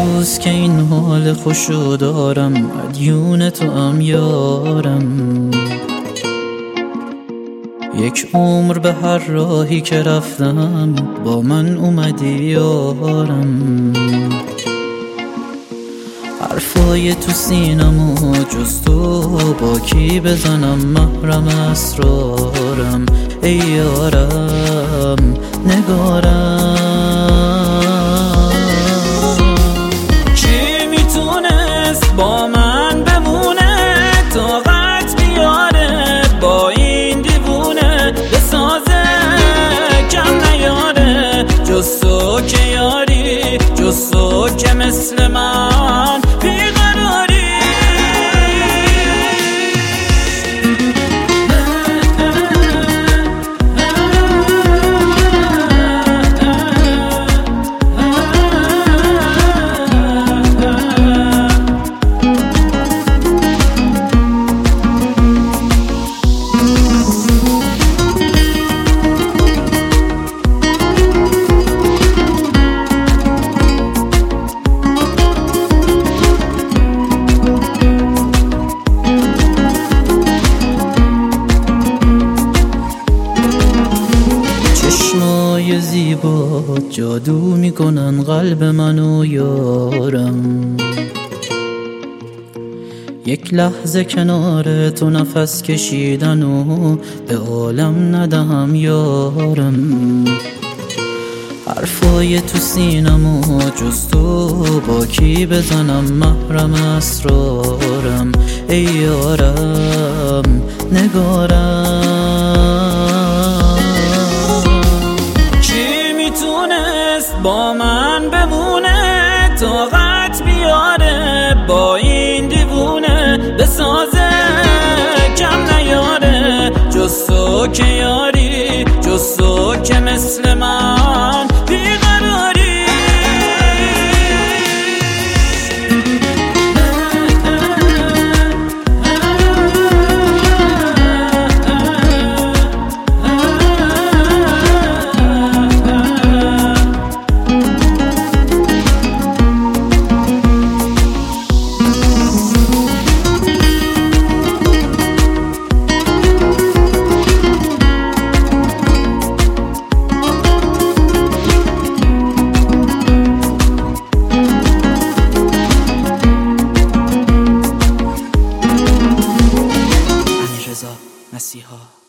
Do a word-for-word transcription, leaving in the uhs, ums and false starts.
روز که این حال خوشو دارم، مدیون تو هم یارم. یک عمر به هر راهی که رفتم با من اومدی یارم. حرفای تو سینمو جز تو با کی بزنم، محرم اسرارم ای یارم نگارم. کی میتونست با من بمونه، طاقت بیاره با این دیوونه، بسازه کم نیاره جز تو که یاری، جز تو که مثل من بیقراری. چشمای زیبا جادو میکنن قلب منو یارم. یک لحظه کنار تو نفس کشیدن و به عالم ندهم یارم. حرفای تو سینمو جز تو با کی بزنم، محرم اسرارم ای یارم نگارم. کی میتونست با من بمونه، طاقت بیاره با این دیوونه، بسازه کم نیاره جز تو که یاری، جز تو که مثل من بیقراری. مسیحا